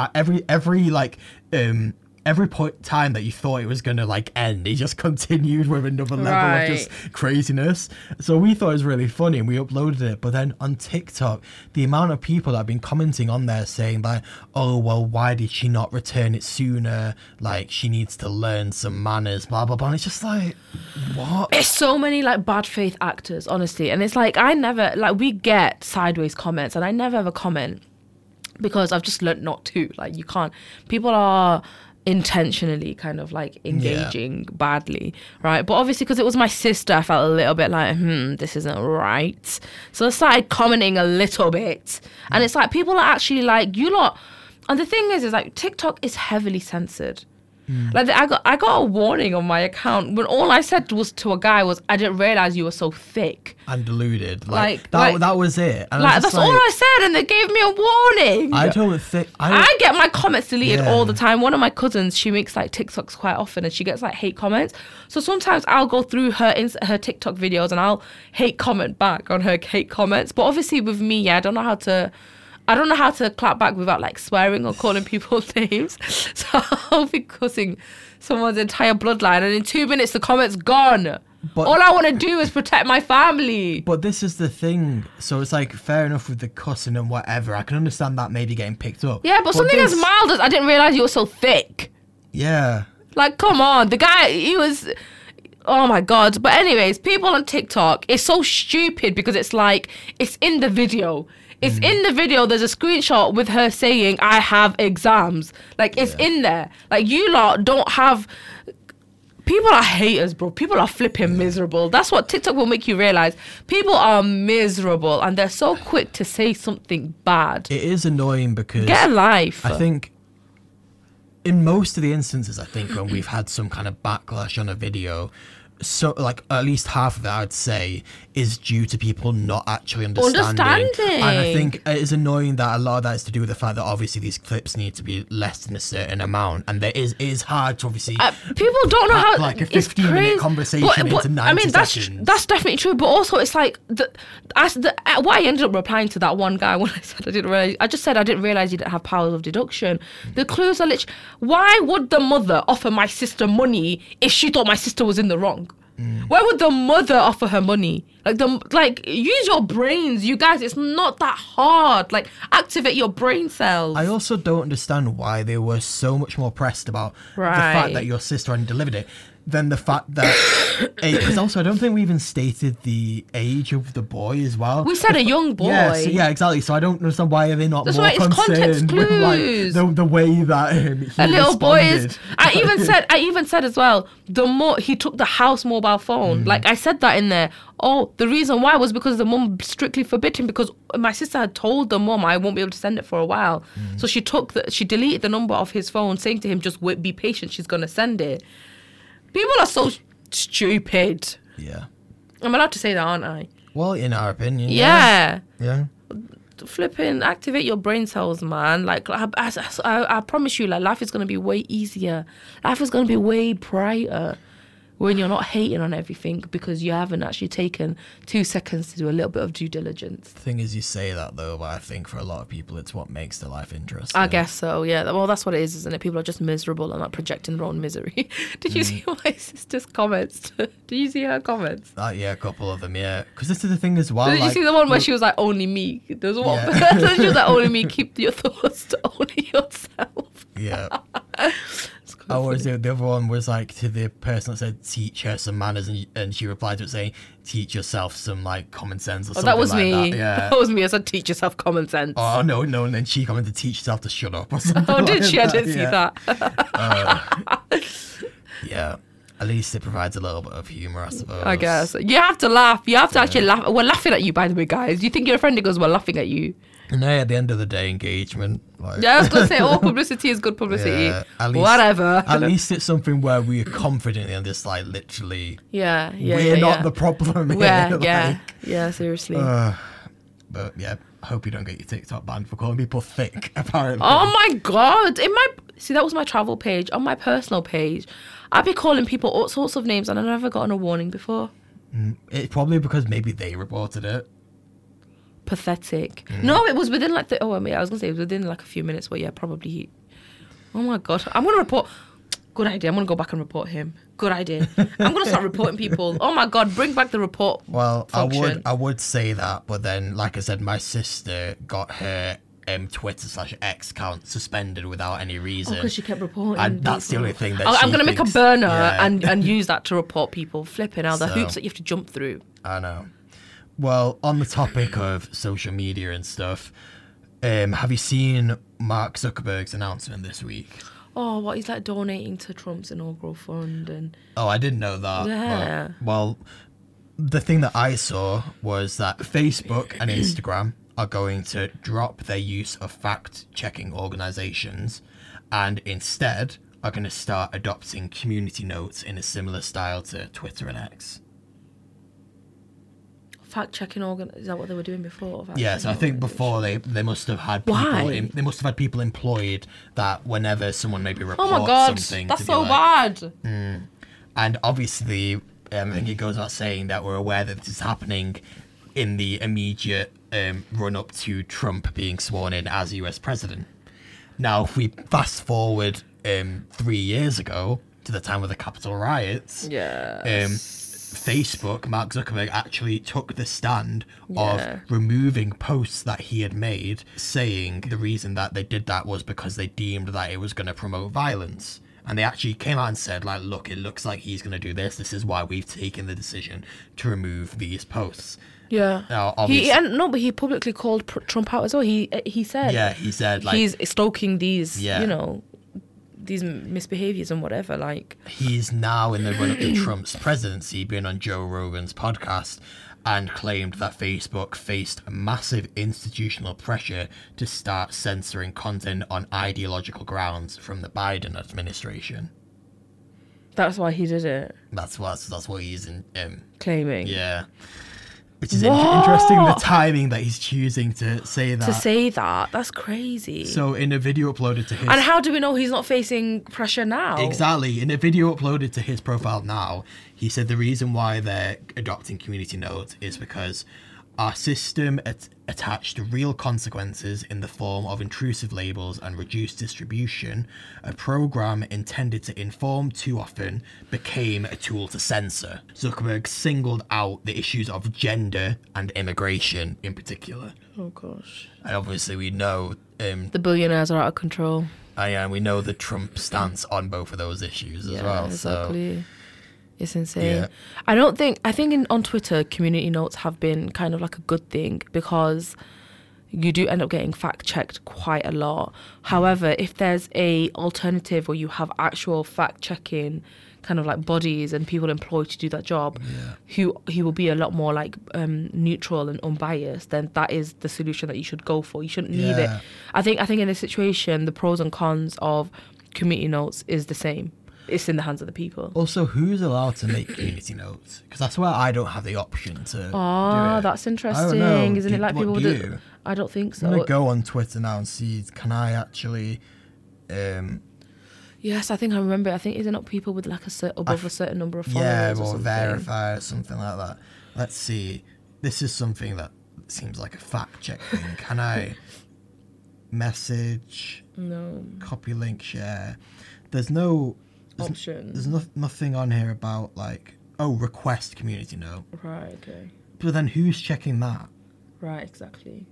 every time that you thought it was going to like end, it just continued with another level of just craziness. So we thought it was really funny and we uploaded it. But then on TikTok, the amount of people that have been commenting on there saying like, oh, well, why did she not return it sooner? Like, she needs to learn some manners, blah, blah, blah. And it's just like, what? It's so many like bad faith actors, honestly. And it's like, we get sideways comments and I never ever comment because I've just learnt not to. Like, you can't. People are intentionally kind of like engaging badly, right? But obviously because it was my sister, I felt a little bit like, this isn't right. So I started commenting a little bit. And it's like, people are actually like, you lot. And the thing is like, TikTok is heavily censored. Like, I got a warning on my account when all I said was to a guy was, I didn't realise you were so thick and deluded. That was it. And like, that's all I said, and they gave me a warning. I get my comments deleted all the time. One of my cousins, she makes like TikToks quite often, and she gets like hate comments. So sometimes I'll go through her TikTok videos and I'll hate comment back on her hate comments. But obviously with me, I don't know how to clap back without like swearing or calling people names. So I'll be cussing someone's entire bloodline, and in 2 minutes the comment's gone. But all I want to do is protect my family. But this is the thing. So it's like, fair enough with the cussing and whatever. I can understand that maybe getting picked up. Yeah, but something as mild as, I didn't realise you were so thick. Yeah. Like, come on. The guy, he was... Oh my God. But anyways, people on TikTok, it's so stupid because it's like, it's in the video. It's in the video. There's a screenshot with her saying, I have exams. Like, it's in there. Like, you lot don't have People are haters, bro. People are flipping miserable. That's what TikTok will make you realize. People are miserable and they're so quick to say something bad. It is annoying because get a life. I think in most of the instances, I think when we've had some kind of backlash on a video, so like at least half of it I'd say is due to people not actually understanding. And I think it is annoying that a lot of that is to do with the fact that obviously these clips need to be less than a certain amount, and it is hard to obviously people don't know how like a 15-minute conversation into 90 I mean seconds. that's definitely true, but also it's like what I ended up replying to that one guy when I said I just said I didn't realize you didn't have powers of deduction. The clues are literally, why would the mother offer my sister money if she thought my sister was in the wrong? Why would the mother offer her money? Like use your brains, you guys. It's not that hard. Like, activate your brain cells. I also don't understand why they were so much more pressed about the fact that your sister hadn't delivered it than the fact that because also I don't think we even stated the age of the boy as well. We said a young boy. Yeah, exactly. So I don't understand why are they not That's more why it's concerned with like the way that he a little boy responded. is. I even said as well. The more he took the house mobile phone, like I said that in there. Oh, the reason why was because the mum strictly forbid him, because my sister had told the mum I won't be able to send it for a while. So she deleted the number of his phone, saying to him, just wait, be patient, she's gonna send it. People are so stupid. Yeah. I'm allowed to say that, aren't I? Well, in our opinion. Yeah. Yeah. Flipping, activate your brain cells, man. Like, I promise you, like, life is gonna be way easier. Life is gonna be way brighter when you're not hating on everything because you haven't actually taken 2 seconds to do a little bit of due diligence. The thing is, you say that though, but I think for a lot of people, it's what makes their life interesting. I guess so, yeah. Well, that's what it is, isn't it? People are just miserable and like projecting their own misery. Did you see my sister's comments? Did you see her comments? Yeah, a couple of them, yeah. Because this is the thing as well. Did you see the one where she was like, only me? There's one. Yeah. She was like, only me. Keep your thoughts to only yourself. Yeah. Oh, the other one was like to the person that said teach her some manners, and she replied to it saying teach yourself some like common sense or something that was like me. That. Yeah. That was me. I said teach yourself common sense. Oh no, and then she commented teach yourself to shut up or something. Oh, did like she? That. I didn't see that. Yeah. At least it provides a little bit of humour, I suppose. I guess. You have to laugh. You have to actually laugh. We're laughing at you, by the way, guys. You think you're offending because we're laughing at you. No, at the end of the day, engagement. Like, yeah, I was going to say, all publicity is good publicity. Yeah, whatever. At least it's something where we are confidently and just like literally. Yeah. We're not the problem here. Yeah, seriously. But yeah, I hope you don't get your TikTok banned for calling people thick, apparently. Oh my God. See, that was my travel page. On my personal page, I'd be calling people all sorts of names and I've never gotten a warning before. It's probably because maybe they reported it. Pathetic. No, it was within like I was gonna say it was within like a few minutes, but yeah, probably oh my God, I'm gonna report. Good idea. I'm gonna go back and report him. Good idea. I'm gonna start reporting people. Oh my God, bring back the report function. I would say that, but then like I said, my sister got her Twitter/X account suspended without any reason. Because she kept reporting. And that's the only thing that I'm gonna make a burner and use that to report people. Flipping out the hoops that you have to jump through. I know. Well, on the topic of social media and stuff, have you seen Mark Zuckerberg's announcement this week? Oh, what, he's like donating to Trump's inaugural fund and... Oh, I didn't know that. Yeah. Well, the thing that I saw was that Facebook and Instagram are going to drop their use of fact-checking organizations and instead are going to start adopting community notes in a similar style to Twitter and X. Fact-checking is that what they were doing before? Yeah, so I think before they must have had people employed that whenever someone maybe reports something. That's so bad. And obviously, I think it goes without saying that we're aware that this is happening in the immediate run up to Trump being sworn in as US president. Now, if we fast forward 3 years ago to the time of the Capitol riots, Facebook, Mark Zuckerberg, actually took the stand of removing posts that he had made, saying the reason that they did that was because they deemed that it was going to promote violence. And they actually came out and said, like, look, it looks like he's going to do this. This is why we've taken the decision to remove these posts. Yeah. Now, but he publicly called Trump out as well. He said. Yeah, he said, like... he's stoking these, these misbehaviors and whatever. Like, he's now in the run-up to Trump's presidency, been on Joe Rogan's podcast and claimed that Facebook faced massive institutional pressure to start censoring content on ideological grounds from the Biden administration. That's why he did it. That's what he's claiming. Yeah. Which is interesting, the timing that he's choosing to say that. To say that, that's crazy. So in a video uploaded to his... And how do we know he's not facing pressure now? Exactly. In a video uploaded to his profile now, he said the reason why they're adopting Community Notes is because our system attached real consequences in the form of intrusive labels and reduced distribution. A program intended to inform too often became a tool to censor. Zuckerberg singled out the issues of gender and immigration in particular. Oh gosh. And obviously we know... the billionaires are out of control. And we know the Trump stance on both of those issues as well. Exactly. So... It's insane. Yeah. I think on Twitter, community notes have been kind of like a good thing because you do end up getting fact checked quite a lot. However, if there's a alternative where you have actual fact checking kind of like bodies and people employed to do that job, who will be a lot more like neutral and unbiased, then that is the solution that you should go for. You shouldn't need it. I think in this situation, the pros and cons of community notes is the same. It's in the hands of the people. Also, who's allowed to make community notes? Because that's where I don't have the option to do it. That's interesting. Isn't it like people would do? I don't think so. I'm going to go on Twitter now and see, can I actually... Yes, I think I remember. I think, is it not people with like a certain number of followers or something? verify or something like that. Let's see. This is something that seems like a fact check thing. Can I message? No. Copy link, share. There's no... option. There's nothing on here about like, request community note. Right, okay. But then who's checking that? Right, exactly.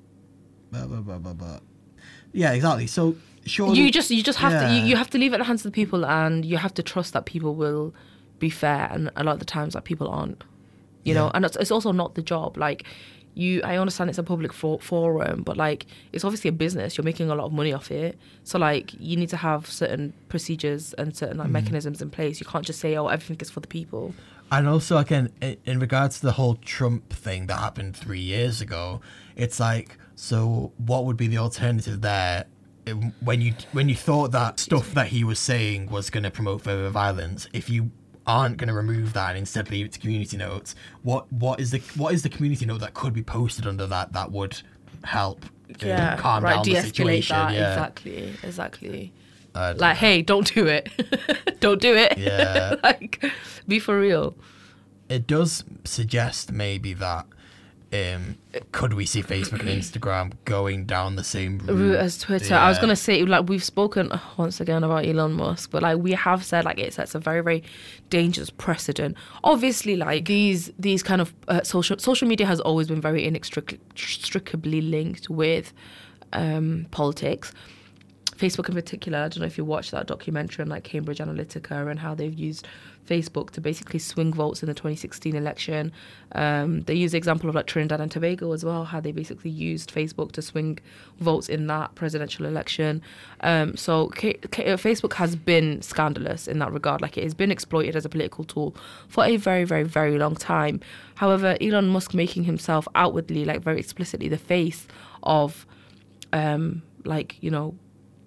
Yeah, exactly. So surely you just have to you have to leave it in the hands of the people, and you have to trust that people will be fair, and a lot of the times that people aren't. You know, and it's also not the job. Like, I understand it's a public forum, but like, it's obviously a business. You're making a lot of money off it, so like, you need to have certain procedures and certain like mechanisms in place. You can't just say, everything is for the people. And also, again, in regards to the whole Trump thing that happened 3 years ago, it's like, so what would be the alternative there? When you thought that stuff that he was saying was going to promote further violence, if you aren't going to remove that and instead leave it to community notes, what is the community note that could be posted under that would help calm down the situation? Exactly. Like, hey, don't do it. Don't do it. Yeah. Like, be for real. It does suggest maybe that could we see Facebook and Instagram going down the same route as Twitter? I was going to say, like, we've spoken once again about Elon Musk, but like, we have said, like, it sets a very, very dangerous precedent. Obviously, like, these kind of social media has always been very inextricably linked with politics. Facebook in particular, I don't know if you watched that documentary on like Cambridge Analytica and how they've used Facebook to basically swing votes in the 2016 election. They use the example of like Trinidad and Tobago as well, how they basically used Facebook to swing votes in that presidential election. So Facebook has been scandalous in that regard. Like, it has been exploited as a political tool for a very, very, very long time. However, Elon Musk making himself outwardly, like very explicitly, the face of like, you know,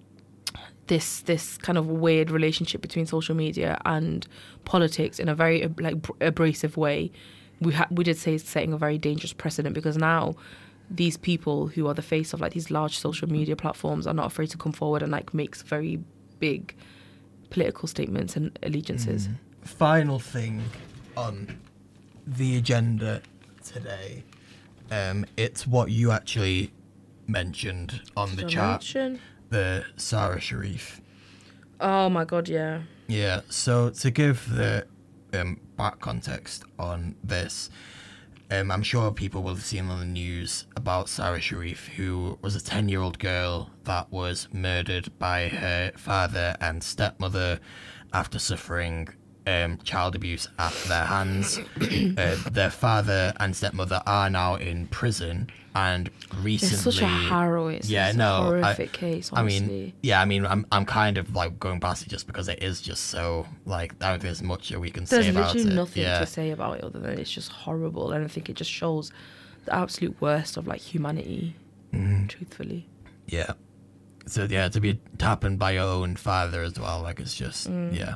this kind of weird relationship between social media and politics in a very like abrasive way, we did say it's setting a very dangerous precedent, because now these people who are the face of like these large social media platforms are not afraid to come forward and like make very big political statements and allegiances. Final thing on the agenda today, it's what you actually mentioned on the chat. The Sarah Sharif. Oh my God, yeah. Yeah, so to give the back context on this, I'm sure people will have seen on the news about Sarah Sharif, who was a 10-year-old girl that was murdered by her father and stepmother after suffering child abuse at their hands. Their father and stepmother are now in prison, and recently... It's such a harrowing, horrific case, honestly. I'm kind of like going past it just because it is just so, like, I don't think there's much that we can say about it. There's literally nothing to say about it other than it's just horrible, and I think it just shows the absolute worst of, like, humanity, truthfully. Yeah. So, yeah, to be happened by your own father as well, like, it's just, yeah.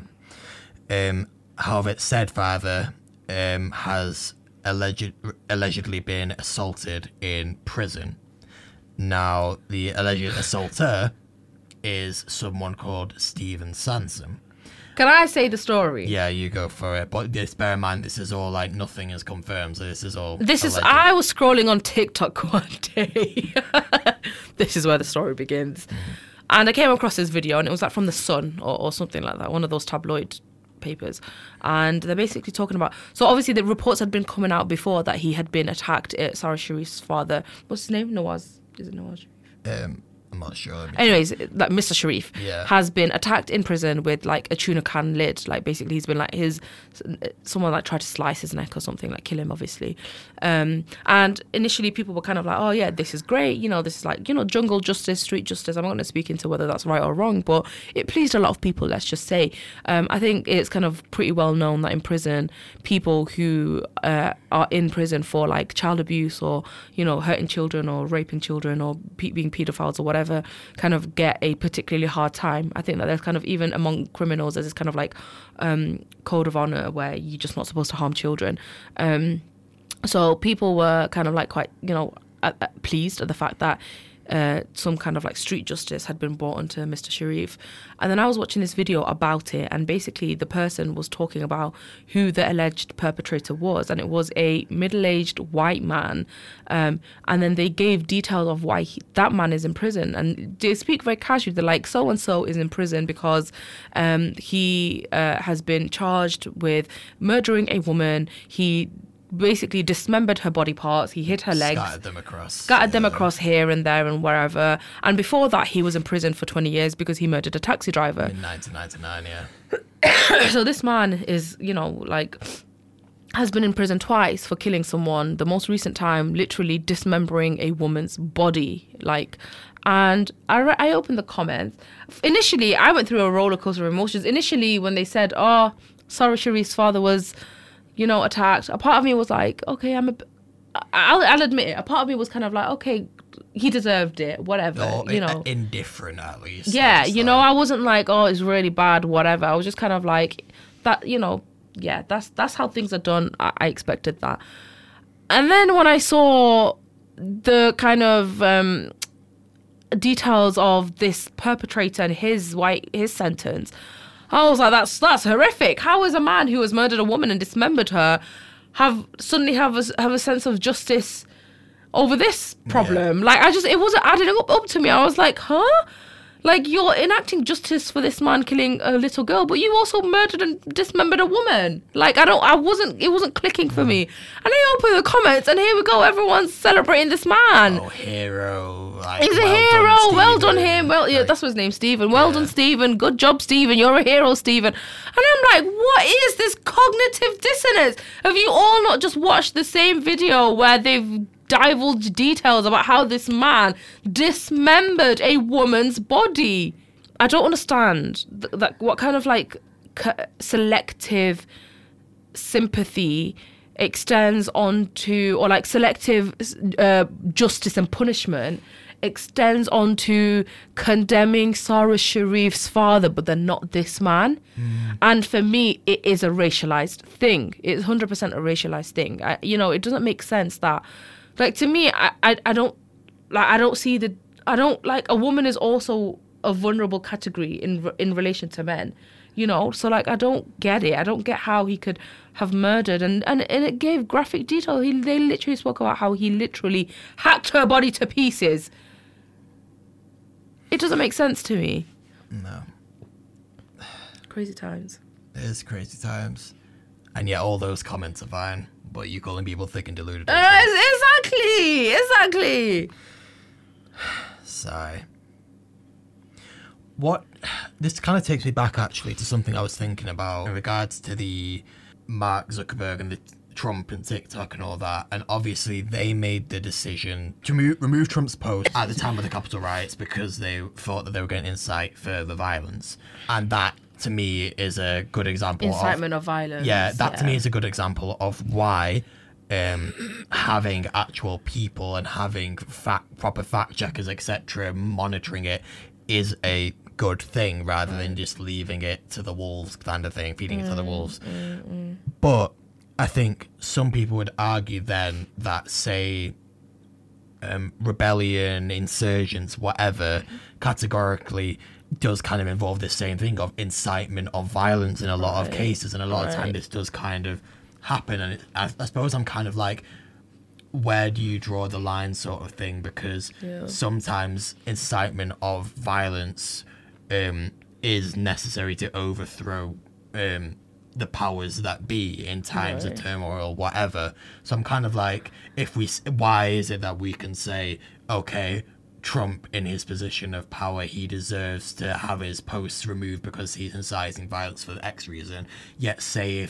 However, said father has allegedly been assaulted in prison. Now, the alleged assaulter is someone called Stephen Sansom. Can I say the story? Yeah, you go for it. But just bear in mind, this is all, like, nothing is confirmed, so this is all I was scrolling on TikTok one day. This is where the story begins. And I came across this video, and it was, like, from The Sun or something like that, one of those tabloid papers, and they're basically talking about, so obviously the reports had been coming out before that he had been attacked. Sarah Sharif's father, what's his name? Nawaz, is it Nawaz Sharif? I'm not sure. Anyways, like Mr. Sharif has been attacked in prison with like a tuna can lid. Like basically he's been like someone like tried to slice his neck or something, like kill him obviously. And initially people were kind of like, oh yeah, this is great. You know, this is like, you know, jungle justice, street justice. I'm not going to speak into whether that's right or wrong, but it pleased a lot of people, let's just say. I think it's kind of pretty well known that in prison, people who are in prison for like child abuse or, you know, hurting children or raping children or being paedophiles or whatever, kind of get a particularly hard time. I think that there's kind of, even among criminals, there's this kind of like code of honor where you're just not supposed to harm children. So people were kind of like quite, you know, pleased at the fact that some kind of like street justice had been brought onto Mr. Sharif. And then I was watching this video about it, and basically the person was talking about who the alleged perpetrator was, and it was a middle-aged white man. And then they gave details of why that man is in prison, and they speak very casually. They're like, so-and-so is in prison because he has been charged with murdering a woman. He basically dismembered her body parts. He hit her legs, scattered them across here and there and wherever. And before that, he was in prison for 20 years because he murdered a taxi driver in 1999. So this man is, you know, like, has been in prison twice for killing someone. The most recent time, literally dismembering a woman's body, like. And I opened the comments. Initially, I went through a roller coaster of emotions. Initially, when they said, "Oh, Sarah Sharif's father was, you know, attacked," a part of me was like, okay, I'll admit it. A part of me was kind of like, okay, he deserved it, whatever, you know. Indifferent, at least. Yeah, you know, I wasn't like, oh, it's really bad, whatever. I was just kind of like, that, you know, yeah, that's how things are done. I expected that. And then when I saw the kind of details of this perpetrator and his sentence, I was like, that's horrific. How is a man who has murdered a woman and dismembered her suddenly have a sense of justice over this problem? Yeah. Like, it wasn't adding up to me. I was like, huh? Like, you're enacting justice for this man killing a little girl, but you also murdered and dismembered a woman. Like, it wasn't clicking for me. And I open the comments, and here we go, everyone's celebrating this man. Oh, hero. Like, he's a hero. Well done him. Well, yeah, that's his name, Stephen. Well done, Stephen. Good job, Stephen. You're a hero, Stephen. And I'm like, what is this cognitive dissonance? Have you all not just watched the same video where they've divulged details about how this man dismembered a woman's body? I don't understand what kind of like selective sympathy extends onto, or like selective justice and punishment extends onto condemning Sarah Sharif's father, but then not this man. And for me, it is a racialized thing. It's 100% a racialized thing. You know, it doesn't make sense that, like, to me, I don't see like, a woman is also a vulnerable category in relation to men, you know? So, like, I don't get it. I don't get how he could have murdered, and it gave graphic detail. They literally spoke about how he literally hacked her body to pieces. It doesn't make sense to me. No. Crazy times. It is crazy times. And yet all those comments are fine, but you calling people thick and deluded. Exactly. Sigh. What this kind of takes me back actually to something I was thinking about in regards to the Mark Zuckerberg and the Trump and TikTok and all that. And obviously they made the decision to remove Trump's post at the time of the Capitol riots because they thought that they were going to incite further violence. And that, to me, is a good example incitement of violence. Yeah, that to me is a good example of why having actual people and having proper fact checkers, etc., monitoring it is a good thing rather than just leaving it to the wolves kind of thing, feeding it to the wolves. But I think some people would argue then that, say, rebellion, insurgents, whatever, categorically does kind of involve this same thing of incitement of violence in a lot of cases, and a lot of time this does kind of happen. And I suppose I'm kind of like, where do you draw the line sort of thing, because sometimes incitement of violence is necessary to overthrow the powers that be in times of turmoil, whatever. So I'm kind of like, why is it that we can say, okay, Trump in his position of power, he deserves to have his posts removed because he's inciting violence for X reason, yet say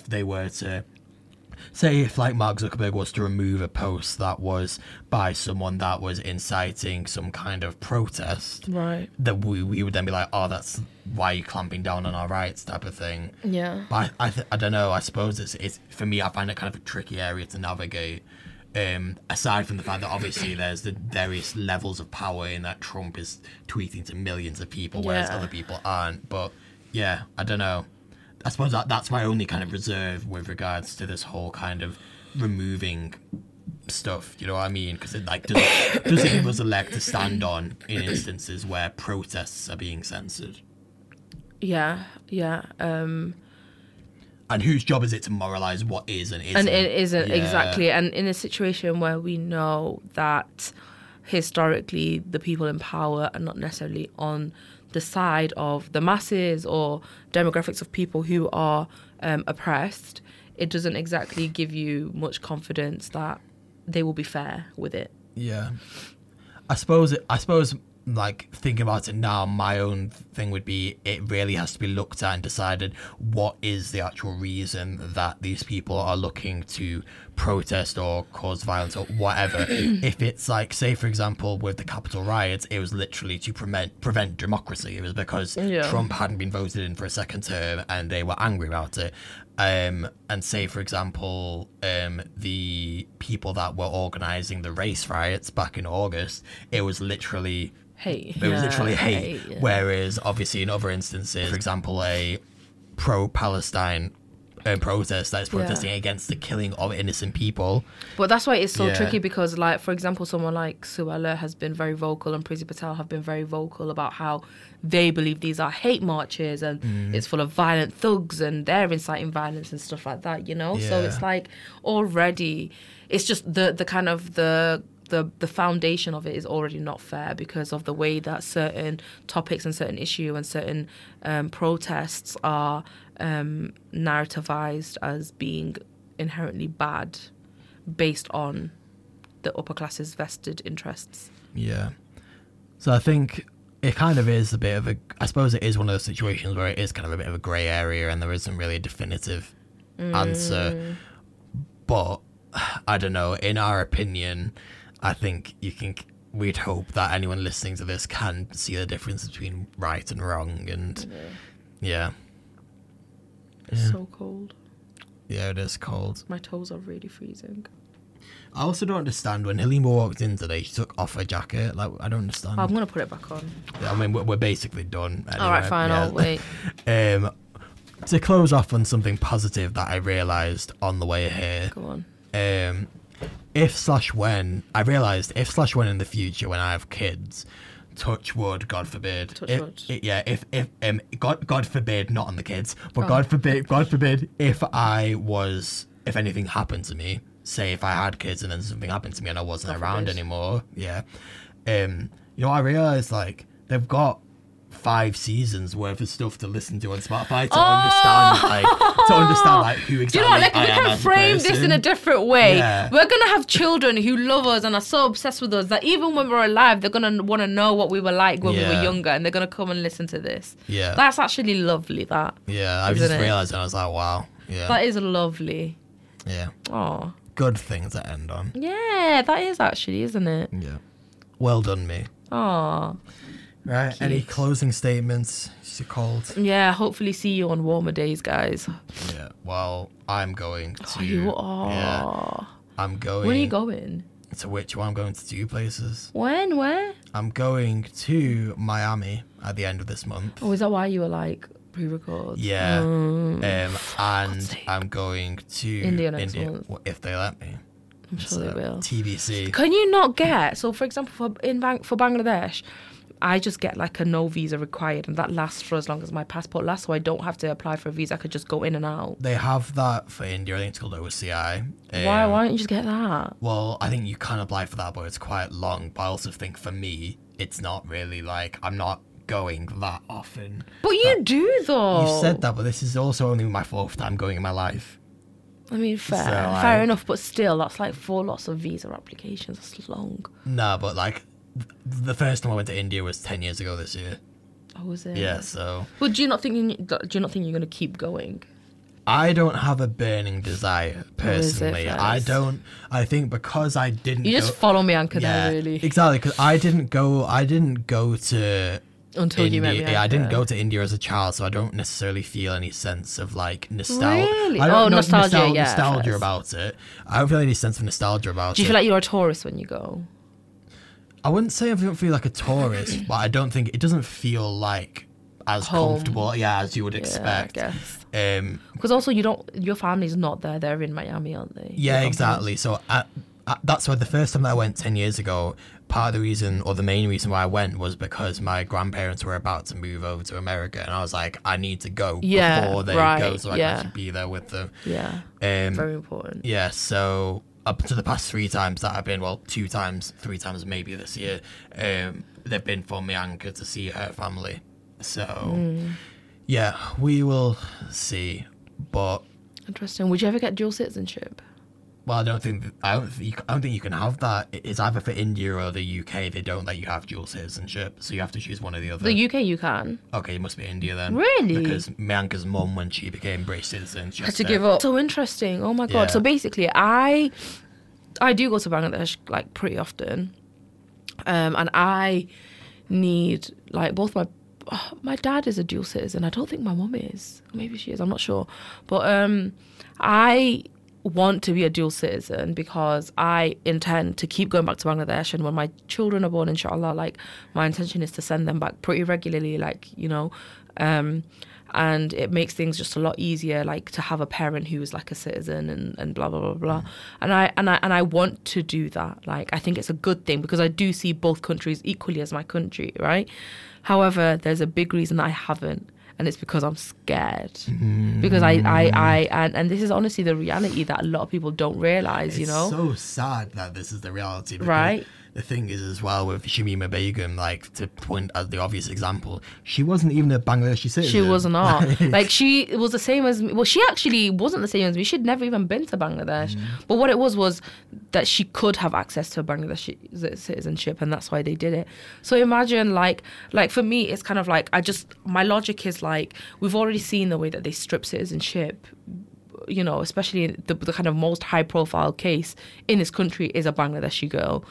if like Mark Zuckerberg was to remove a post that was by someone that was inciting some kind of protest, that we would then be like, oh, that's why you're clamping down on our rights type of thing. Yeah. But I don't know, I suppose it's for me, I find it kind of a tricky area to navigate. Aside from the fact that obviously there's the various levels of power in that Trump is tweeting to millions of people, whereas other people aren't. But yeah, I don't know. I suppose that's my only kind of reserve with regards to this whole kind of removing stuff. You know what I mean? Because it like does it give us a leg to stand on in instances where protests are being censored? Yeah. And whose job is it to moralise what is and isn't? And it isn't, exactly. And in a situation where we know that historically the people in power are not necessarily on the side of the masses or demographics of people who are oppressed, it doesn't exactly give you much confidence that they will be fair with it. Yeah. I suppose like thinking about it now, my own thing would be, it really has to be looked at and decided what is the actual reason that these people are looking to protest or cause violence or whatever. If it's like, say for example with the Capitol riots, it was literally to prevent democracy. It was because Trump hadn't been voted in for a second term and they were angry about it. And say for example the people that were organising the race riots back in August, it was literally hate. It was literally hate. Whereas obviously in other instances, for example, a pro-Palestine protest that is protesting against the killing of innocent people. But that's why it's so tricky, because like, for example, someone like Suella has been very vocal and Priti Patel have been very vocal about how they believe these are hate marches and it's full of violent thugs and they're inciting violence and stuff like that, you know? So it's like already, it's just the kind of the foundation of it is already not fair because of the way that certain topics and certain issue and certain protests are narrativized as being inherently bad based on the upper class's vested interests. Yeah. So I think it kind of is a bit of I suppose it is one of those situations where it is kind of a bit of a grey area and there isn't really a definitive answer. But I don't know, in our opinion, I think we'd hope that anyone listening to this can see the difference between right and wrong. And it's so cold. Yeah, it is cold. My toes are really freezing. I also don't understand when Halima walked in today, she took off her jacket. Like, I don't understand. I'm going to put it back on. I mean, we're basically done. Anyway. All right, fine, I'll wait. To close off on something positive that I realised on the way here. Go on. If/when in the future, when I have kids, touch wood, God forbid. If God forbid, not on the kids, but God forbid, if anything happened to me, say if I had kids and then something happened to me and I wasn't around anymore, I realised like they've got 5 seasons worth of stuff to listen to on Spotify to understand like who exactly Do you know what? Like, I we am can as a frame this person. in a different way. Yeah. We're gonna have children who love us and are so obsessed with us that even when we're alive, they're gonna want to know what we were like when we were younger, and they're gonna come and listen to this. Yeah. That's actually lovely. That. Yeah, I isn't just it? realised, and I was like, wow. Yeah. That is lovely. Yeah. Oh. Good things to end on. Yeah, that is actually, isn't it? Yeah. Well done, me. Oh. Right. Cute. Any closing statements? It's cold. Yeah, hopefully see you on warmer days, guys. Yeah. Well, I'm going to. Oh, you are. Yeah. I'm going. Where are you going? To which one? I'm going to 2 places. When? Where? I'm going to Miami at the end of this month. Oh, is that why you were like pre-record? Yeah. And sake. I'm going to India next month. Well, if they let me. I'm sure they will. TBC. Can you not get, so for example, for Bangladesh, I just get like a no visa required, and that lasts for as long as my passport lasts, so I don't have to apply for a visa. I could just go in and out. They have that for India. I think it's called OCI. Why don't you just get that? Well, I think you can apply for that, but it's quite long. But I also think for me, it's not really like, I'm not going that often. But you do though. You said that, but this is also only my 4th time going in my life. I mean, fair, So, fair like- enough, but still, that's like 4 lots of visa applications. That's long. No, but like, the first time I went to India was 10 years ago this year. Oh, was it? Yeah, so But do you not think you're going to keep going? I don't have a burning desire personally. Faiz? I think because I didn't. You just follow me, Anchor, yeah, there, really. exactly. Because I didn't go to. Until India. you met me. Yeah, I didn't Anchor. go to India as a child, so I don't necessarily feel any sense of like nostalgia. Really? I don't know Nostalgia, yeah, nostalgia Faiz. about it. I don't feel any sense of nostalgia about it. Do you feel like you're a tourist when you go? I wouldn't say I don't feel like a tourist, but I don't think it doesn't feel like as Home. comfortable, as you would expect. Yeah, I guess. Because also your family's not there. They're in Miami, aren't they? Yeah, Your exactly. So that's why the first time that I went 10 years ago, part of the reason, or the main reason why I went, was because my grandparents were about to move over to America, and I was like, I need to go before they go, so I can actually be there with them. Yeah. Very important. Yeah, so up to the past 3 times that I've been, 2 times, 3 times maybe this year, they've been for Mianka to see her family. So, yeah, we will see. But Interesting. Would you ever get dual citizenship? well, I don't think you can have that. It's either for India or the UK. They don't let you have dual citizenship, so you have to choose one or the other. The UK you can. Okay, it must be India then. Really? Because Mianka's mum, when she became British citizen, she Had to give up. So interesting. Oh my god. Yeah. So basically, I do go to Bangladesh like pretty often, and I need like both my dad is a dual citizen. I don't think my mum is. Maybe she is. I'm not sure. But I want to be a dual citizen because I intend to keep going back to Bangladesh, and when my children are born, inshallah, like my intention is to send them back pretty regularly, like, you know, and it makes things just a lot easier, like to have a parent who is like a citizen and blah blah blah blah. And I want to do that. Like, I think it's a good thing because I do see both countries equally as my country, right? However, there's a big reason I haven't, and it's because I'm scared. Because and this is honestly the reality that a lot of people don't realize, you know? It's so sad that this is the reality. Because Right. The thing is as well with Shamima Begum, like to point as the obvious example, she wasn't even a Bangladeshi citizen. She was not. Like, she was the same as me. Well, she actually wasn't the same as me. She'd never even been to Bangladesh. But what it was that she could have access to Bangladeshi citizenship, and that's why they did it. So imagine, like for me, it's kind of like, my logic is like, we've already seen the way that they strip citizenship, you know, especially the kind of most high profile case in this country is a Bangladeshi girl.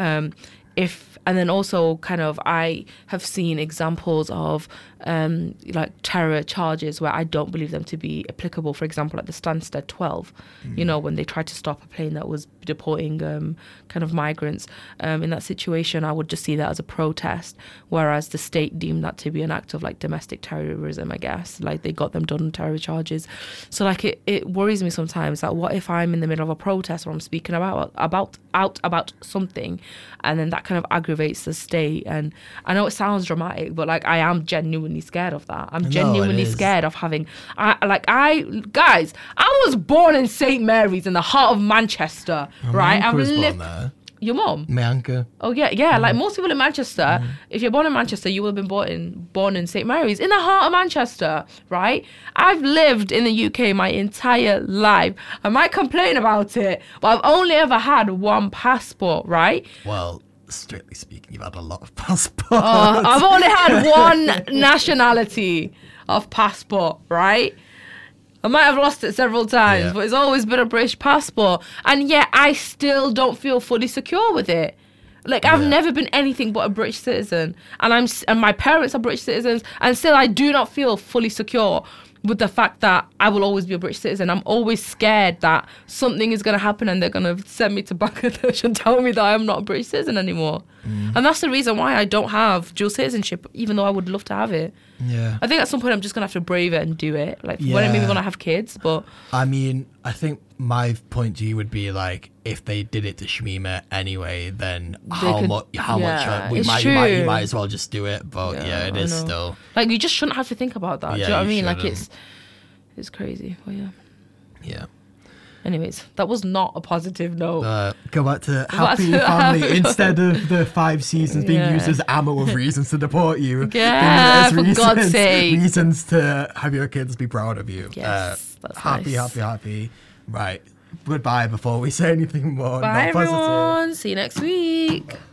And then also kind of, I have seen examples of like terror charges where I don't believe them to be applicable. For example, like the Stansted 12, you know, when they tried to stop a plane that was deporting kind of migrants. In that situation, I would just see that as a protest, whereas the state deemed that to be an act of like domestic terrorism, I guess. Like, they got them done on terror charges. So like it worries me sometimes that what if I'm in the middle of a protest or I'm speaking about something, and then that kind of aggravates the state. And I know it sounds dramatic, but like I am genuinely scared of that. I'm genuinely scared of having guys, I was born in St. Mary's in the heart of Manchester, right? My uncle was born there. Your mom? My uncle. Oh, yeah. Like most people in Manchester, if you're born in Manchester, you will have been born in St. Mary's, in the heart of Manchester, right? I've lived in the UK my entire life. I might complain about it, but I've only ever had one passport, right? Well, strictly speaking, you've had a lot of passports. I've only had one nationality of passport, right? I might have lost it several times, but it's always been a British passport. And yet I still don't feel fully secure with it. Like, I've never been anything but a British citizen. And my parents are British citizens. And still I do not feel fully secure with the fact that I will always be a British citizen. I'm always scared that something is going to happen and they're going to send me to Bangladesh and tell me that I'm not a British citizen anymore. And that's the reason why I don't have dual citizenship, even though I would love to have it. Yeah. I think at some point I'm just going to have to brave it and do it. Like, when I maybe want to have kids, but... I mean, I think my point to you would be, like, if they did it to Shamima anyway, then how much you might as well just do it. But it is still... Like, you just shouldn't have to think about that. Do you know what I mean? Like, it's crazy. Well, yeah. Anyways, that was not a positive note. Go back to happy family instead of the 5 seasons being used as ammo of reasons to deport you. Yeah, for God's sake. Reasons to have your kids be proud of you. Yes, that's happy, nice. happy. Right. Goodbye before we say anything more. Bye, everyone. See you next week.